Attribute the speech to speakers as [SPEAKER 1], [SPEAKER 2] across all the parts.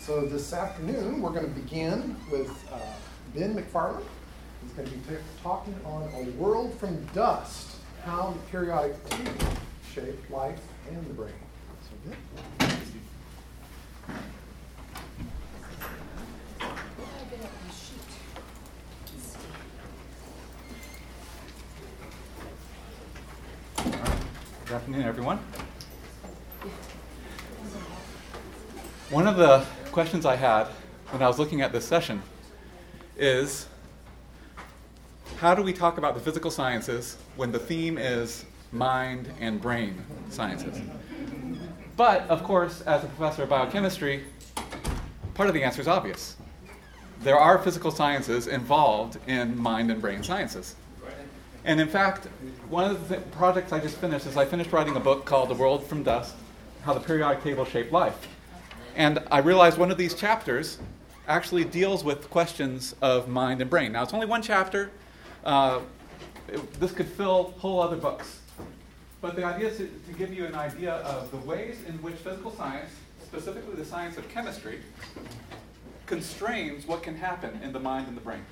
[SPEAKER 1] So this afternoon, we're going to begin with Ben McFarland. He's going to be talking on A World from Dust, how the periodic table shaped life and the brain. So Ben.
[SPEAKER 2] Good afternoon, everyone. One of the questions I had when I was looking at this session is, how do we talk about the physical sciences when the theme is mind and brain sciences? But, of course, as a professor of biochemistry, part of the answer is obvious. There are physical sciences involved in mind and brain sciences. And in fact, one of the projects I just finished is I finished writing a book called A World from Dust, How the Periodic Table Shaped Life. And I realized one of these chapters actually deals with questions of mind and brain. Now, it's only one chapter. This could fill whole other books. But the idea is to give you an idea of the ways in which physical science, specifically the science of chemistry, constrains what can happen in the mind and the brain.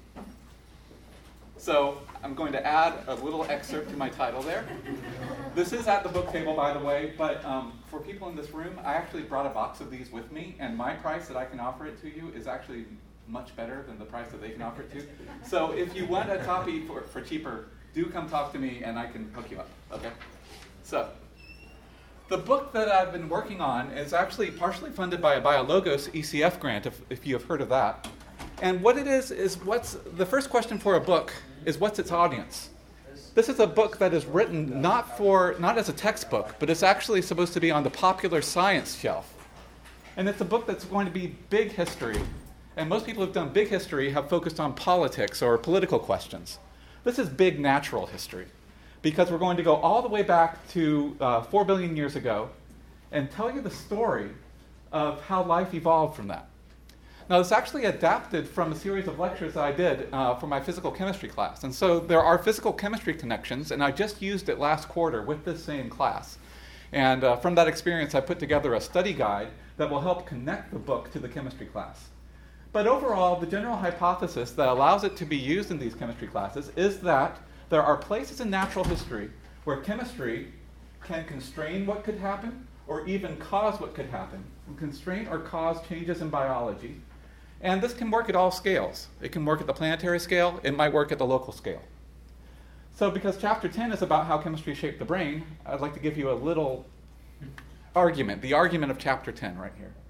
[SPEAKER 2] So I'm going to add a little excerpt to my title there. This is at the book table, by the way, but for people in this room, I actually brought a box of these with me, and my price that I can offer it to you is actually much better than the price that they can offer it to. So if you want a copy for cheaper, do come talk to me and I can hook you up, okay? So the book that I've been working on is actually partially funded by a BioLogos ECF grant, if you have heard of that. And what it is what's the first question for a book is, what's its audience? This is a book that is written not as a textbook, but it's actually supposed to be on the popular science shelf. And it's a book that's going to be big history. And most people who've done big history have focused on politics or political questions. This is big natural history, because we're going to go all the way back to 4 billion years ago and tell you the story of how life evolved from that. Now, it's actually adapted from a series of lectures that I did for my physical chemistry class. And so there are physical chemistry connections, and I just used it last quarter with this same class. And from that experience, I put together a study guide that will help connect the book to the chemistry class. But overall, the general hypothesis that allows it to be used in these chemistry classes is that there are places in natural history where chemistry can constrain what could happen, or even cause what could happen, constrain or cause changes in biology. And this can work at all scales. It can work at the planetary scale. It might work at the local scale. So because Chapter 10 is about how chemistry shaped the brain, I'd like to give you a little argument, the argument of Chapter 10 right here.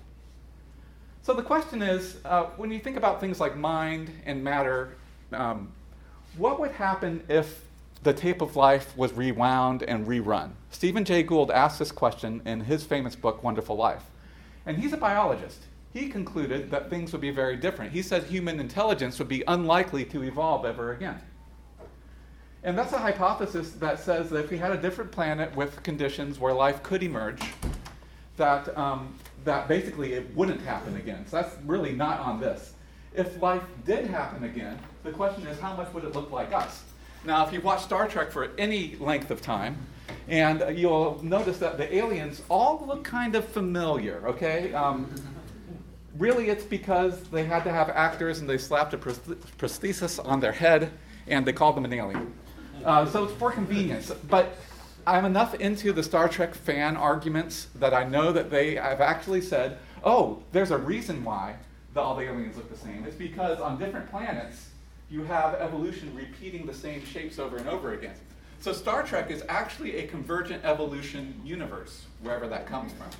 [SPEAKER 2] So the question is, when you think about things like mind and matter, what would happen if the tape of life was rewound and rerun? Stephen Jay Gould asked this question in his famous book, Wonderful Life. And he's a biologist. He concluded that things would be very different. He said human intelligence would be unlikely to evolve ever again. And that's a hypothesis that says that if we had a different planet with conditions where life could emerge, that basically it wouldn't happen again. So that's really not on this. If life did happen again, the question is, how much would it look like us? Now, if you've watched Star Trek for any length of time, and you'll notice that the aliens all look kind of familiar, okay? Really, it's because they had to have actors and they slapped a prosthesis on their head and they called them an alien. So it's for convenience. But I'm enough into the Star Trek fan arguments that I know that they have actually said, oh, there's a reason why all the aliens look the same. It's because on different planets, you have evolution repeating the same shapes over and over again. So Star Trek is actually a convergent evolution universe, wherever that comes from.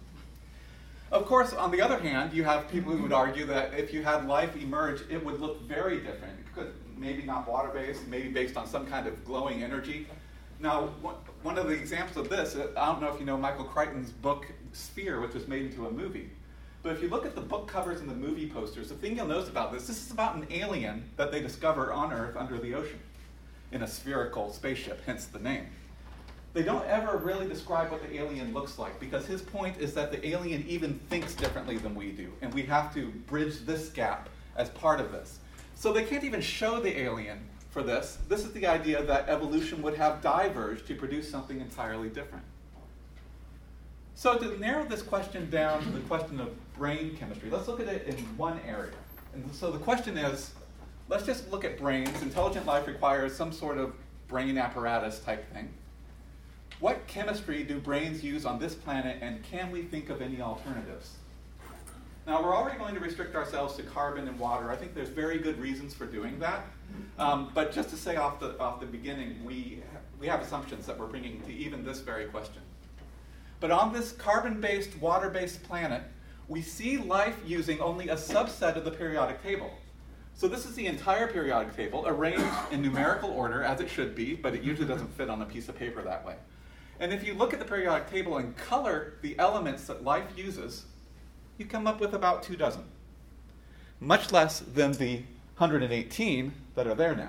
[SPEAKER 2] Of course, on the other hand, you have people who would argue that if you had life emerge, it would look very different. It could, maybe not water-based, maybe based on some kind of glowing energy. Now, one of the examples of this, I don't know if you know Michael Crichton's book, Sphere, which was made into a movie. But if you look at the book covers and the movie posters, the thing you'll notice about this is about an alien that they discover on Earth under the ocean in a spherical spaceship, hence the name. They don't ever really describe what the alien looks like, because his point is that the alien even thinks differently than we do, and we have to bridge this gap as part of this. So they can't even show the alien for this. This is the idea that evolution would have diverged to produce something entirely different. So to narrow this question down to the question of brain chemistry, let's look at it in one area. And so the question is, let's just look at brains. Intelligent life requires some sort of brain apparatus type thing. What chemistry do brains use on this planet, and can we think of any alternatives? Now, we're already going to restrict ourselves to carbon and water. I think there's very good reasons for doing that. But just to say off the beginning, we have assumptions that we're bringing to even this very question. But on this carbon-based, water-based planet, we see life using only a subset of the periodic table. So this is the entire periodic table, arranged in numerical order, as it should be, but it usually doesn't fit on a piece of paper that way. And if you look at the periodic table and color the elements that life uses, you come up with about 24, much less than the 118 that are there now.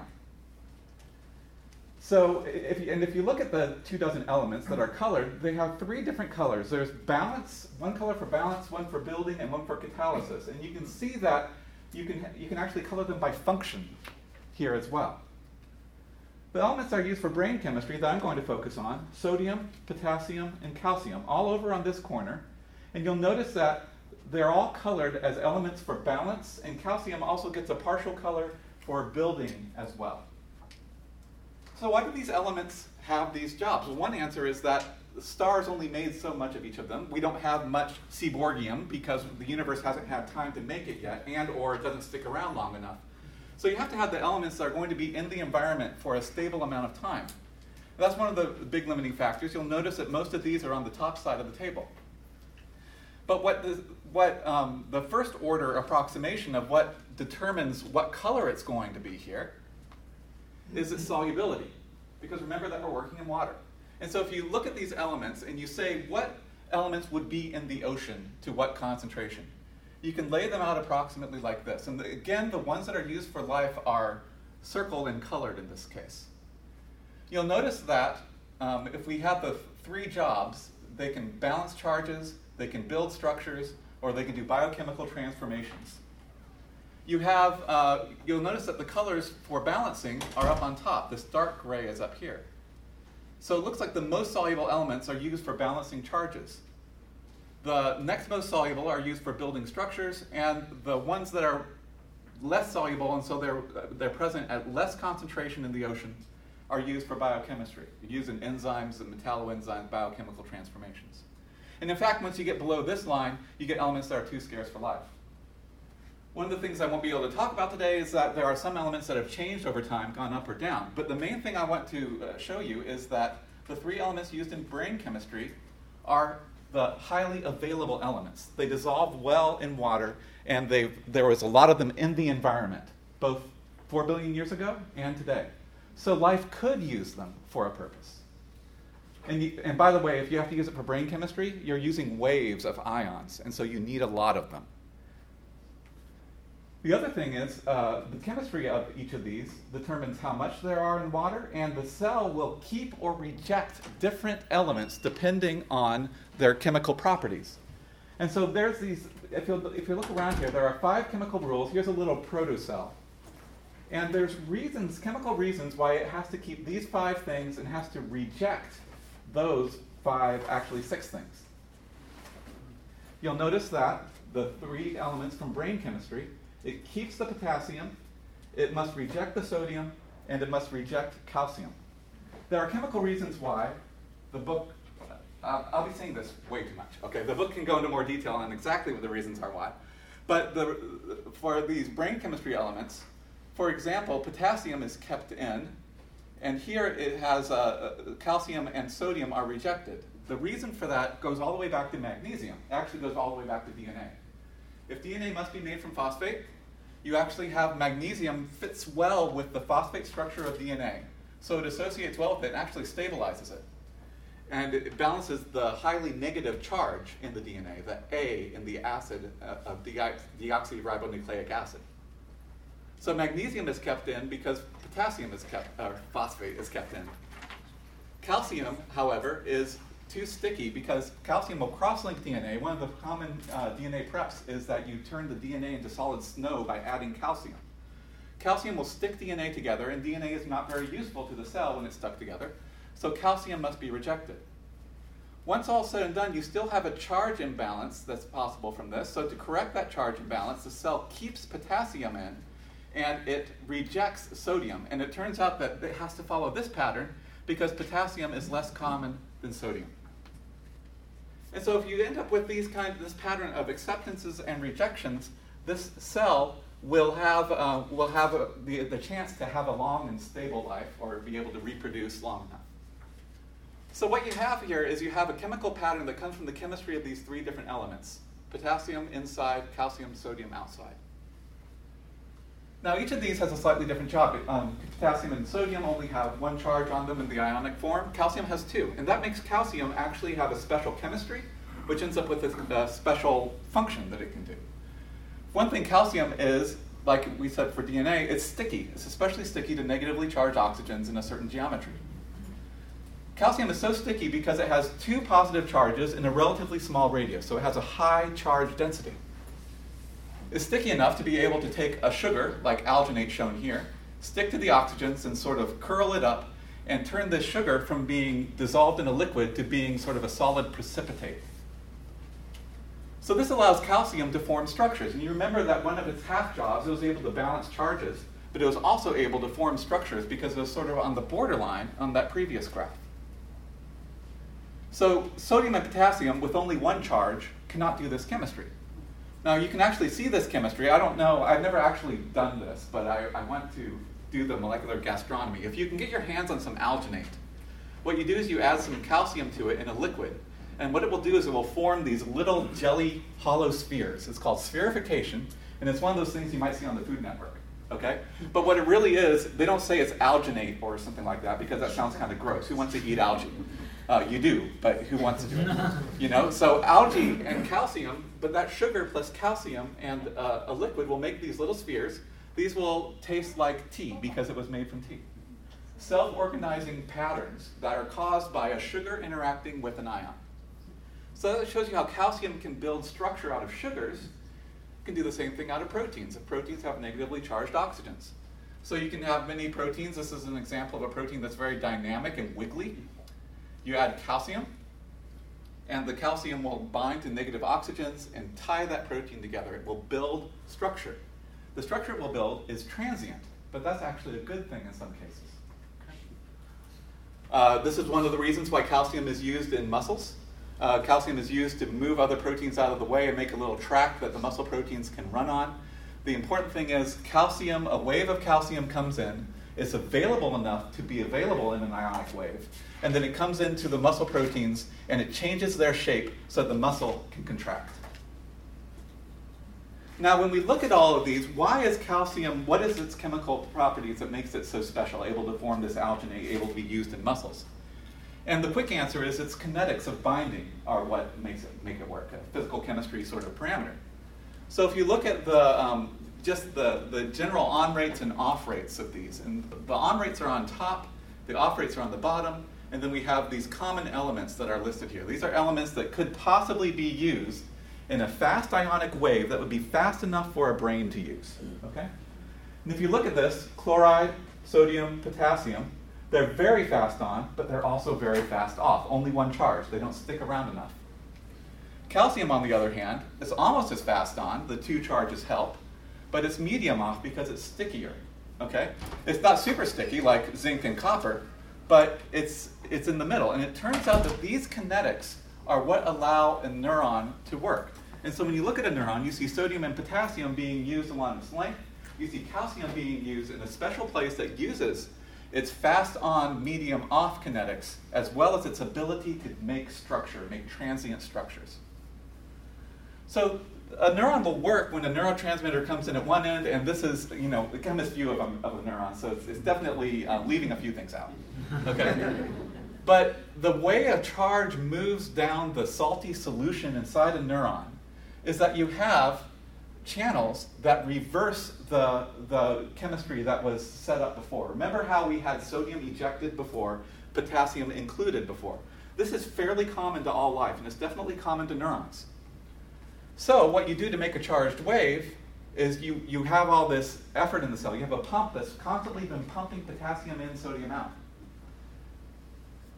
[SPEAKER 2] So if you look at the 24 elements that are colored, they have 3 different colors. There's balance, one color for balance, one for building, and one for catalysis. And you can see that you can actually color them by function here as well. The elements that are used for brain chemistry that I'm going to focus on, sodium, potassium, and calcium, all over on this corner. And you'll notice that they're all colored as elements for balance, and calcium also gets a partial color for building as well. So why do these elements have these jobs? Well, one answer is that the stars only made so much of each of them. We don't have much seaborgium because the universe hasn't had time to make it yet, and or it doesn't stick around long enough. So you have to have the elements that are going to be in the environment for a stable amount of time. That's one of the big limiting factors. You'll notice that most of these are on the top side of the table. But the first order approximation of what determines what color it's going to be here is its solubility. Because remember that we're working in water. And so if you look at these elements and you say what elements would be in the ocean to what concentration, you can lay them out approximately like this. And again, the ones that are used for life are circled and colored in this case. You'll notice that if we have the 3 jobs, they can balance charges, they can build structures, or they can do biochemical transformations. You'll notice that the colors for balancing are up on top. This dark gray is up here. So it looks like the most soluble elements are used for balancing charges. The next most soluble are used for building structures, and the ones that are less soluble, and so they're present at less concentration in the ocean, are used for biochemistry. Used in enzymes and metalloenzymes, biochemical transformations. And in fact, once you get below this line, you get elements that are too scarce for life. One of the things I won't be able to talk about today is that there are some elements that have changed over time, gone up or down. But the main thing I want to show you is that the 3 elements used in brain chemistry are the highly available elements. They dissolve well in water, and there was a lot of them in the environment, both 4 billion years ago and today. So life could use them for a purpose. And by the way, if you have to use it for brain chemistry, you're using waves of ions, and so you need a lot of them. The other thing is the chemistry of each of these determines how much there are in water, and the cell will keep or reject different elements depending on their chemical properties. And so there's these, if you look around here, there are 5 chemical rules. Here's a little protocell. And there's reasons, chemical reasons, why it has to keep these 5 things and has to reject those 5, actually 6 things. You'll notice that the 3 elements from brain chemistry, it keeps the potassium, it must reject the sodium, and it must reject calcium. There are chemical reasons why. The book, I'll be saying this way too much. Okay, the book can go into more detail on exactly what the reasons are why. But for these brain chemistry elements, for example, potassium is kept in, and here it has calcium and sodium are rejected. The reason for that goes all the way back to magnesium. It actually goes all the way back to DNA. If DNA must be made from phosphate, you actually have magnesium fits well with the phosphate structure of DNA. So it associates well with it and actually stabilizes it. And it balances the highly negative charge in the DNA, the A in the acid of deoxyribonucleic acid. So magnesium is kept in because potassium is kept, or phosphate is kept in. Calcium, however, is too sticky because calcium will cross-link DNA. One of the common DNA preps is that you turn the DNA into solid snow by adding calcium. Calcium will stick DNA together, and DNA is not very useful to the cell when it's stuck together, so calcium must be rejected. Once all said and done, you still have a charge imbalance that's possible from this. So to correct that charge imbalance, the cell keeps potassium in, and it rejects sodium. And it turns out that it has to follow this pattern because potassium is less common than sodium. And so if you end up with this pattern of acceptances and rejections, this cell will have the chance to have a long and stable life, or be able to reproduce long enough. So what you have here is you have a chemical pattern that comes from the chemistry of these three different elements: potassium inside, calcium, sodium outside. Now each of these has a slightly different job. Potassium and sodium only have one charge on them in the ionic form. Calcium has two, and that makes calcium actually have a special chemistry, which ends up with a special function that it can do. One thing calcium is, like we said for DNA, it's sticky. It's especially sticky to negatively charged oxygens in a certain geometry. Calcium is so sticky because it has two positive charges in a relatively small radius, so it has a high charge density. It's sticky enough to be able to take a sugar, like alginate shown here, stick to the oxygens and sort of curl it up, and turn this sugar from being dissolved in a liquid to being sort of a solid precipitate. So this allows calcium to form structures. And you remember that one of its half jobs, it was able to balance charges, but it was also able to form structures because it was sort of on the borderline on that previous graph. So sodium and potassium with only one charge cannot do this chemistry. Now you can actually see this chemistry. I don't know, I've never actually done this, but I want to do the molecular gastronomy. If you can get your hands on some alginate, what you do is you add some calcium to it in a liquid. And what it will do is it will form these little jelly hollow spheres. It's called spherification, and it's one of those things you might see on the Food Network. Okay? But what it really is, they don't say it's alginate or something like that because that sounds kind of gross. Who wants to eat algae? You do, but who wants to do it? You know, so algae and calcium, but that sugar plus calcium and a liquid will make these little spheres. These will taste like tea because it was made from tea. Self-organizing patterns that are caused by a sugar interacting with an ion. So that shows you how calcium can build structure out of sugars. It can do the same thing out of proteins. If proteins have negatively charged oxygens. So you can have many proteins. This is an example of a protein that's very dynamic and wiggly. You add calcium, and the calcium will bind to negative oxygens and tie that protein together. It will build structure. The structure it will build is transient, but that's actually a good thing in some cases. This is one of the reasons why calcium is used in muscles. Calcium is used to move other proteins out of the way and make a little track that the muscle proteins can run on. The important thing is calcium, a wave of calcium comes in, it's available enough to be available in an ionic wave, and then it comes into the muscle proteins and it changes their shape so that the muscle can contract. Now when we look at all of these, why is calcium, what is its chemical properties that makes it so special, able to form this alginate, able to be used in muscles? And the quick answer is its kinetics of binding are what make it work, a physical chemistry sort of parameter. So if you look at the just the general on rates and off rates of these, and the on rates are on top, the off rates are on the bottom, and then we have these common elements that are listed here. These are elements that could possibly be used in a fast ionic wave that would be fast enough for a brain to use. Okay? And if you look at this, chloride, sodium, potassium, they're very fast on, but they're also very fast off. Only one charge. They don't stick around enough. Calcium, on the other hand, is almost as fast on. The two charges help, but it's medium off because it's stickier. Okay? It's not super sticky like zinc and copper, but it's in the middle. And it turns out that these kinetics are what allow a neuron to work. And so when you look at a neuron, you see sodium and potassium being used along its length. You see calcium being used in a special place that uses its fast on, medium off kinetics, as well as its ability to make structure, make transient structures. So a neuron will work when a neurotransmitter comes in at one end, and this is, the chemist view of a neuron, so it's definitely leaving a few things out. Okay? But the way a charge moves down the salty solution inside a neuron is that you have channels that reverse the chemistry that was set up before. Remember how we had sodium ejected before, potassium included before. This is fairly common to all life, and it's definitely common to neurons. So what you do to make a charged wave is you have all this effort in the cell. You have a pump that's constantly been pumping potassium in, sodium out.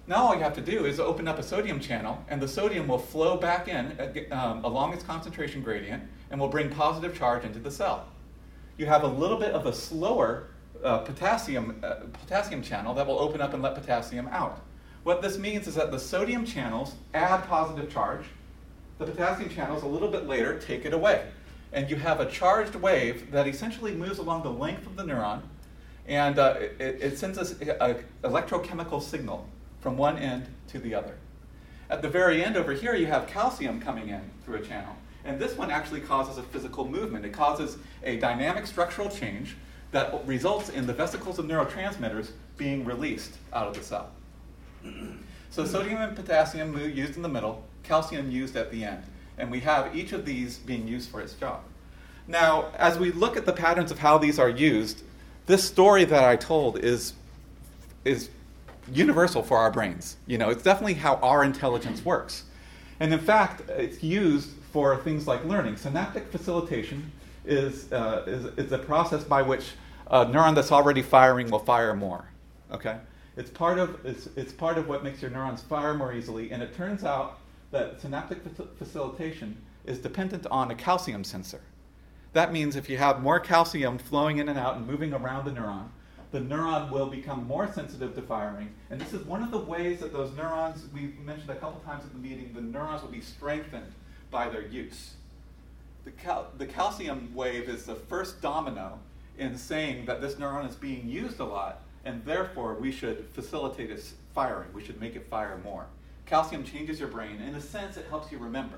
[SPEAKER 2] Now all you have to do is open up a sodium channel, and the sodium will flow back in along its concentration gradient and will bring positive charge into the cell. You have a little bit of a slower potassium channel that will open up and let potassium out. What this means is that the sodium channels add positive charge. The potassium channels a little bit later take it away. And you have a charged wave that essentially moves along the length of the neuron, and it sends us an electrochemical signal from one end to the other. At the very end over here, you have calcium coming in through a channel. And this one actually causes a physical movement. It causes a dynamic structural change that results in the vesicles of neurotransmitters being released out of the cell. So sodium and potassium used in the middle, calcium used at the end. And we have each of these being used for its job. Now, as we look at the patterns of how these are used, this story that I told is universal for our brains. It's definitely how our intelligence works. And in fact, it's used for things like learning. Synaptic facilitation is a process by which a neuron that's already firing will fire more. Okay? It's part of what makes your neurons fire more easily, and it turns out that synaptic facilitation is dependent on a calcium sensor. That means if you have more calcium flowing in and out and moving around the neuron will become more sensitive to firing. And this is one of the ways that those neurons, we mentioned a couple times at the meeting, the neurons will be strengthened by their use. The calcium wave is the first domino in saying that this neuron is being used a lot, and therefore we should facilitate its firing. We should make it fire more. Calcium changes your brain. In a sense, it helps you remember.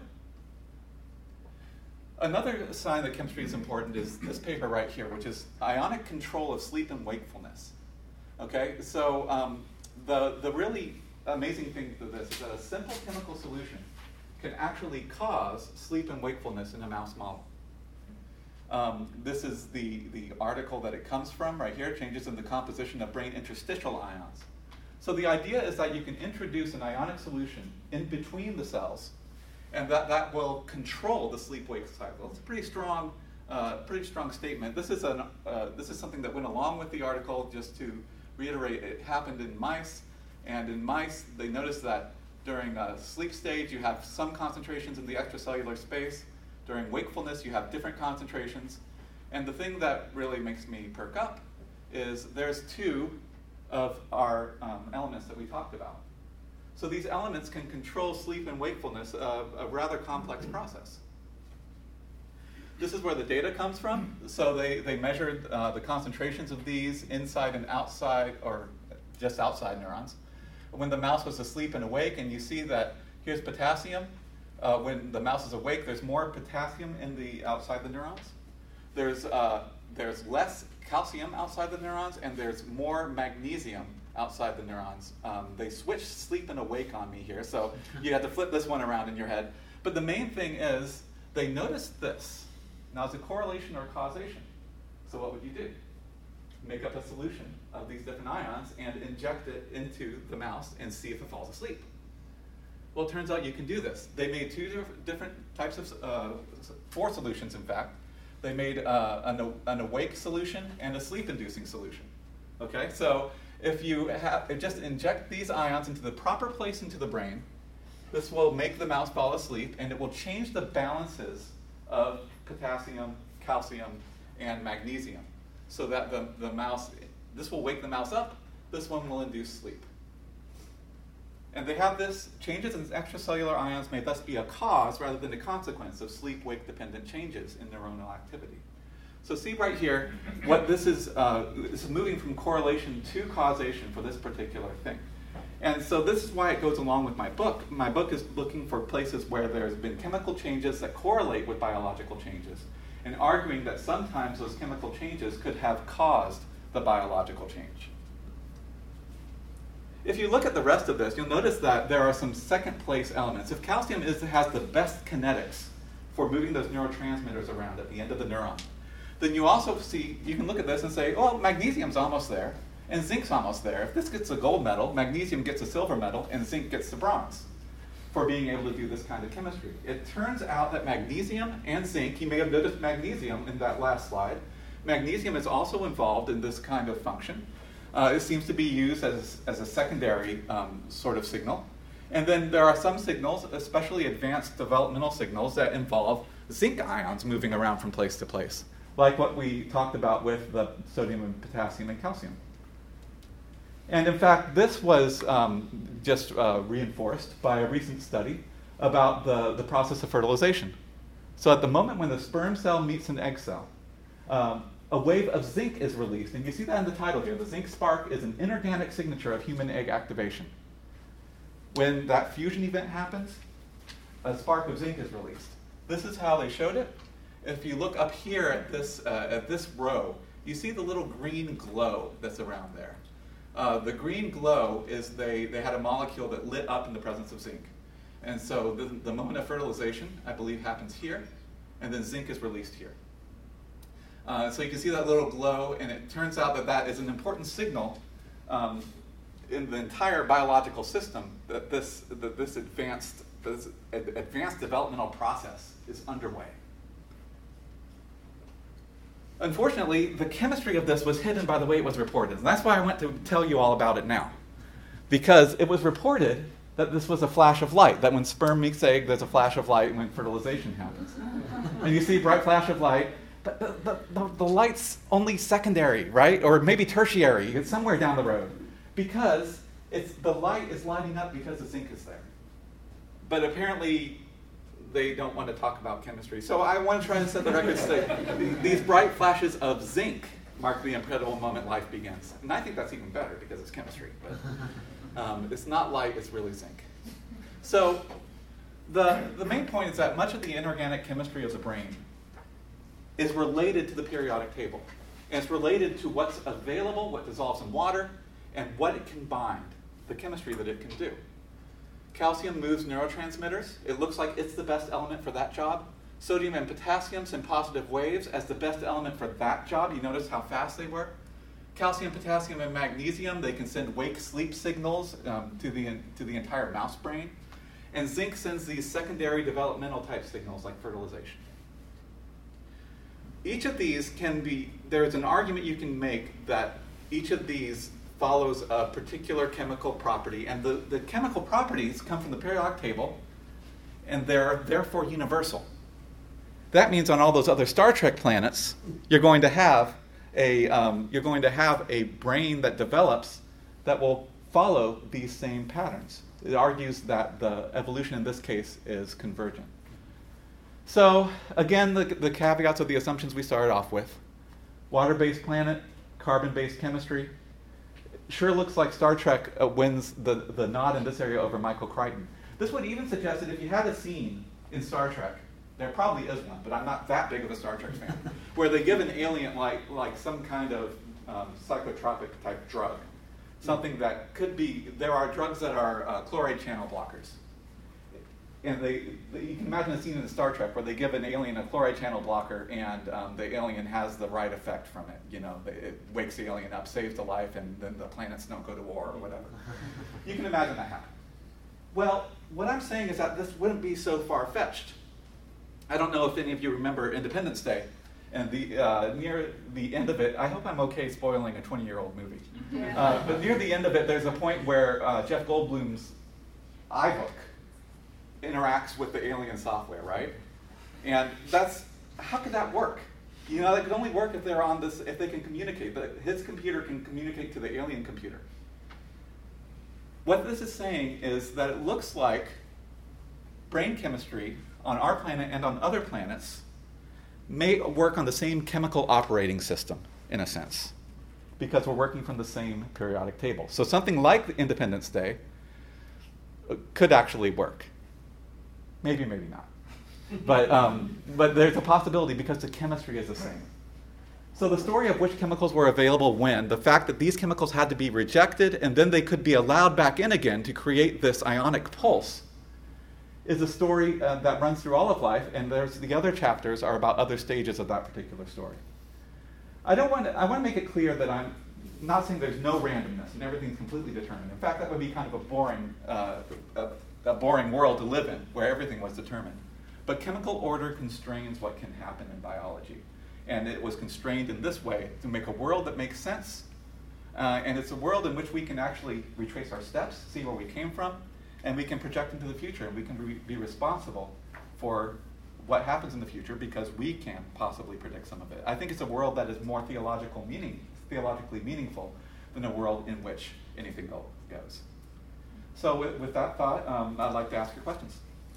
[SPEAKER 2] Another sign that chemistry is important is this paper right here, which is ionic control of sleep and wakefulness. Okay, so the really amazing thing to this is that a simple chemical solution can actually cause sleep and wakefulness in a mouse model. This is the article that it comes from right here, changes in the composition of brain interstitial ions. So the idea is that you can introduce an ionic solution in between the cells, and that will control the sleep-wake cycle. It's a pretty strong statement. This is something that went along with the article. Just to reiterate, it happened in mice, and in mice they noticed that during a sleep stage you have some concentrations in the extracellular space. During wakefulness you have different concentrations, and the thing that really makes me perk up is there's two of our elements that we talked about. So these elements can control sleep and wakefulness, a rather complex process. This is where the data comes from. So they measured the concentrations of these inside and outside, or just outside neurons, when the mouse was asleep and awake, and you see that here's potassium. When the mouse is awake, there's more potassium in the outside the neurons. There's less calcium outside the neurons, and there's more magnesium outside the neurons. They switched sleep and awake on me here, so you have to flip this one around in your head. But the main thing is they noticed this. Now, is it correlation or causation? So what would you do? Make up a solution of these different ions and inject it into the mouse and see if it falls asleep. Well, it turns out you can do this. They made two different types of, 4 solutions in fact. They made an awake solution and a sleep-inducing solution. Okay, so if you just inject these ions into the proper place into the brain, this will make the mouse fall asleep, and it will change the balances of potassium, calcium, and magnesium, so that the mouse, this will wake the mouse up, this one will induce sleep. And they have this, changes in extracellular ions may thus be a cause rather than a consequence of sleep-wake dependent changes in neuronal activity. So see right here, what this is moving from correlation to causation for this particular thing. And so this is why it goes along with my book. My book is looking for places where there's been chemical changes that correlate with biological changes, and arguing that sometimes those chemical changes could have caused the biological change. If you look at the rest of this, you'll notice that there are some second-place elements. If calcium has the best kinetics for moving those neurotransmitters around at the end of the neuron, then you also see, you can look at this and say, oh, magnesium's almost there, and zinc's almost there. If this gets a gold medal, magnesium gets a silver medal, and zinc gets the bronze for being able to do this kind of chemistry. It turns out that magnesium and zinc, you may have noticed magnesium in that last slide. Magnesium is also involved in this kind of function. It seems to be used as a secondary sort of signal. And then there are some signals, especially advanced developmental signals, that involve zinc ions moving around from place to place, like what we talked about with the sodium and potassium and calcium. And in fact, this was just reinforced by a recent study about the process of fertilization. So at the moment when the sperm cell meets an egg cell, a wave of zinc is released. And you see that in the title here. The zinc spark is an inorganic signature of human egg activation. When that fusion event happens, a spark of zinc is released. This is how they showed it. If you look up here at this row, you see the little green glow that's around there. The green glow is they had a molecule that lit up in the presence of zinc. And so the moment of fertilization, I believe, happens here, and then zinc is released here. So you can see that little glow, and it turns out that that is an important signal in the entire biological system that this advanced developmental process is underway. Unfortunately, the chemistry of this was hidden by the way it was reported. And that's why I want to tell you all about it now. Because it was reported that this was a flash of light, that when sperm meets egg, there's a flash of light when fertilization happens. And you see a bright flash of light, but the light's only secondary, right? Or maybe tertiary, it's somewhere down the road. Because the light is lighting up because the zinc is there. But apparently, they don't want to talk about chemistry. So I want to try to set the record straight. These bright flashes of zinc mark the incredible moment life begins. And I think that's even better because it's chemistry. But it's not light, it's really zinc. So the main point is that much of the inorganic chemistry of the brain is related to the periodic table. And it's related to what's available, what dissolves in water, and what it can bind, the chemistry that it can do. Calcium moves neurotransmitters. It looks like it's the best element for that job. Sodium and potassium send positive waves as the best element for that job. You notice how fast they were? Calcium, potassium, and magnesium, they can send wake-sleep signals to the entire mouse brain. And zinc sends these secondary developmental type signals like fertilization. Each of these there's an argument you can make that each of these follows a particular chemical property, and the chemical properties come from the periodic table, and they're therefore universal. That means on all those other Star Trek planets, you're going to have a brain that develops that will follow these same patterns. It argues that the evolution in this case is convergent. So again, the caveats of the assumptions we started off with: water-based planet, carbon-based chemistry. Sure looks like Star Trek wins the nod in this area over Michael Crichton. This would even suggest that if you had a scene in Star Trek, there probably is one, but I'm not that big of a Star Trek fan, where they give an alien like some kind of psychotropic type drug. Something that could be, there are drugs that are chloride channel blockers. And you can imagine a scene in Star Trek where they give an alien a chloride channel blocker, and the alien has the right effect from it. You know, it wakes the alien up, saves the life, and then the planets don't go to war or whatever. You can imagine that happen. Well, what I'm saying is that this wouldn't be so far-fetched. I don't know if any of you remember Independence Day, and near the end of it, I hope I'm okay spoiling a 20-year-old movie. But near the end of it, there's a point where Jeff Goldblum's iBook interacts with the alien software, right? And how could that work? You know, that could only work if they're on this, if they can communicate. But his computer can communicate to the alien computer. What this is saying is that it looks like brain chemistry on our planet and on other planets may work on the same chemical operating system, in a sense, because we're working from the same periodic table. So something like Independence Day could actually work. Maybe, maybe not. But there's a possibility because the chemistry is the same. So the story of which chemicals were available when, the fact that these chemicals had to be rejected and then they could be allowed back in again to create this ionic pulse, is a story that runs through all of life, and the other chapters are about other stages of that particular story. I want to make it clear that I'm not saying there's no randomness and everything's completely determined. In fact, that would be kind of a boring world to live in, where everything was determined. But chemical order constrains what can happen in biology. And it was constrained in this way to make a world that makes sense, And it's a world in which we can actually retrace our steps, see where we came from, and we can project into the future, and we can be responsible for what happens in the future because we can't possibly predict some of it. I think it's a world that is more theologically meaningful than a world in which anything goes. So with that thought, I'd like to ask your questions.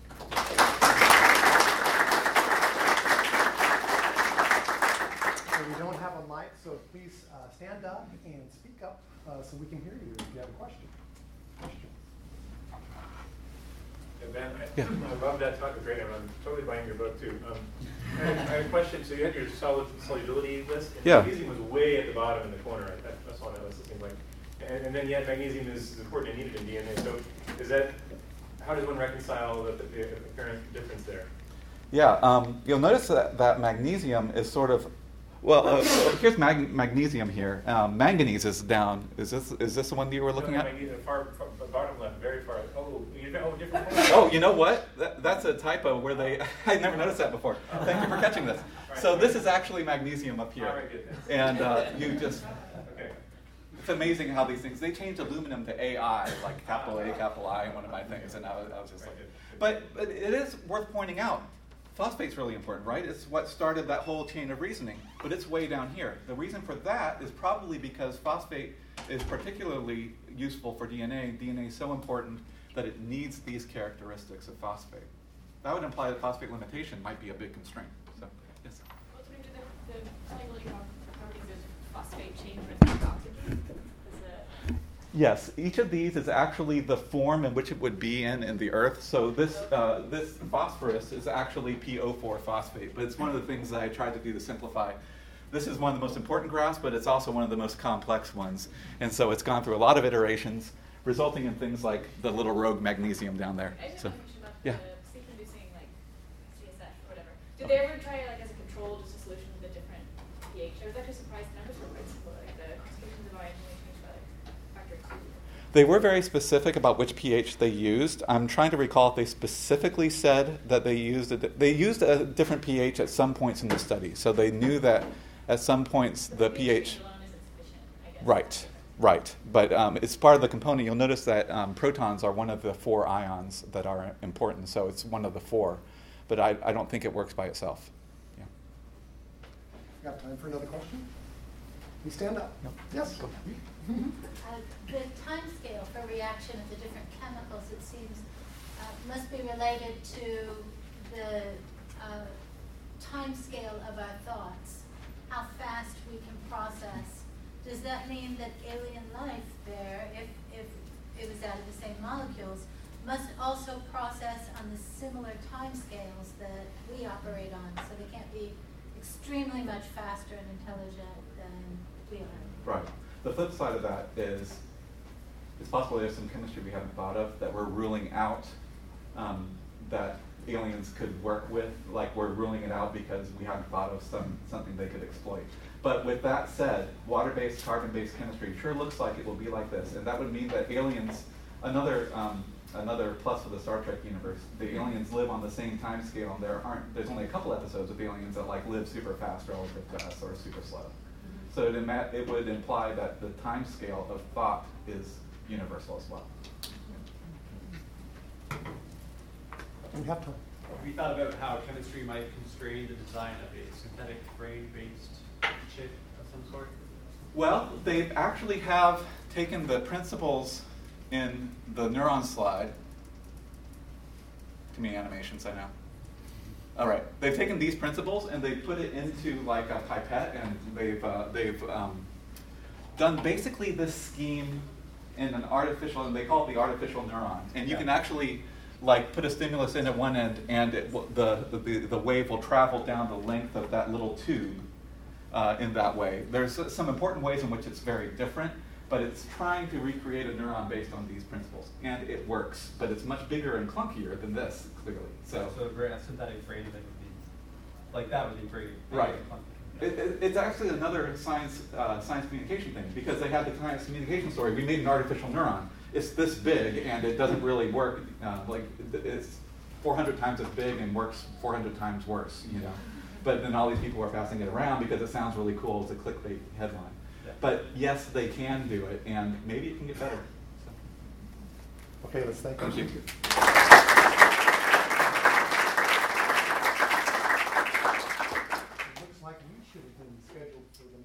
[SPEAKER 1] So we don't have a mic, so please stand up and speak up so we can hear you if you have a question.
[SPEAKER 3] Ben, I love that talk. It's great. I'm totally buying your book too. I had a question. So you had your solubility list, and magnesium was way at the bottom in the corner. That's all that list, it seems like. And then yet magnesium is important and needed in DNA. So how does one reconcile the apparent difference there?
[SPEAKER 2] Yeah, you'll notice that magnesium is sort of, here's magnesium here. Manganese is down. Is this the one that you were looking at?
[SPEAKER 3] Far bottom left, very far. Different.
[SPEAKER 2] Oh, you know what? That's a typo where I never noticed that before. Thank you for catching this. So this is actually magnesium up here.
[SPEAKER 3] All right, good.
[SPEAKER 2] And okay. It's amazing how these things, they change aluminum to AI, like capital A, capital I, in one of my things, and I was just like, but it is worth pointing out, phosphate's really important, right? It's what started that whole chain of reasoning, but it's way down here. The reason for that is probably because phosphate is particularly useful for DNA. DNA is so important that it needs these characteristics of phosphate. That would imply that phosphate limitation might be a big constraint. So, yes?
[SPEAKER 4] Well, do the solubility properties of phosphate change with oxygen?
[SPEAKER 2] Yes, each of these is actually the form in which it would be in the Earth. So this phosphorus is actually PO4 phosphate, but it's one of the things that I tried to do to simplify. This is one of the most important graphs, but it's also one of the most complex ones. And so it's gone through a lot of iterations, resulting in things like the little rogue magnesium down there.
[SPEAKER 4] I just
[SPEAKER 2] So,
[SPEAKER 4] have a question about
[SPEAKER 2] yeah.
[SPEAKER 4] the sleep-inducing, like CSF or whatever. Did they ever try, like, as a control, just a solution with a different pH? I was actually surprised the numbers were quite simple. Like the concentrations of iron only changed by like factor 2.
[SPEAKER 2] They were very specific about which pH they used. I'm trying to recall if they specifically said that they used a different pH at some points in the study. So they knew that at some points the pH.
[SPEAKER 4] Alone isn't sufficient, I guess.
[SPEAKER 2] Right. But it's part of the component. You'll notice that protons are one of the 4 ions that are important. So it's one of the 4. But I don't think it works by itself. Yeah.
[SPEAKER 1] We have time for another question? You stand up.
[SPEAKER 2] No.
[SPEAKER 1] Yes. Go.
[SPEAKER 5] The time scale for reaction of the different chemicals, it seems, must be related to the time scale of our thoughts, how fast we can process. Does that mean that alien life there, if it was out of the same molecules, must also process on the similar time scales that we operate on, so they can't be extremely much faster and intelligent than we are?
[SPEAKER 2] Right. The flip side of that is it's possible there's some chemistry we haven't thought of that we're ruling out that aliens could work with, like we're ruling it out because we haven't thought of something they could exploit. But with that said, water-based, carbon-based chemistry sure looks like it will be like this, and that would mean that aliens, another plus for the Star Trek universe, the aliens live on the same time scale, and there's only a couple episodes of aliens that like live super fast relative to us or super slow. So it would imply that the time scale of thought is universal as well.
[SPEAKER 1] We have time.
[SPEAKER 6] Have you thought about how chemistry might constrain the design of a synthetic brain-based chip of some sort?
[SPEAKER 2] Well, they actually have taken the principles in the neuron slide. Too many animations, I know. All right, they've taken these principles and they put it into like a pipette, and they've done basically this scheme in an artificial, and they call it the artificial neuron. And you can actually like put a stimulus in at one end, and the wave will travel down the length of that little tube in that way. There's some important ways in which it's very different, but it's trying to recreate a neuron based on these principles, and it works. But it's much bigger and clunkier than this, clearly. So
[SPEAKER 6] a synthetic brain that would be like that would be very
[SPEAKER 2] right. It's actually another science communication thing, because they had the science communication story. We made an artificial neuron. It's this big, and it doesn't really work. Like it's 400 times as big and works 400 times worse. You know, but then all these people are passing it around because it sounds really cool as a clickbait headline. But yes, they can do it, and maybe it can get better. So.
[SPEAKER 1] Okay, let's thank
[SPEAKER 2] Thank
[SPEAKER 1] you.
[SPEAKER 2] you.
[SPEAKER 1] It looks like we should have been scheduled for the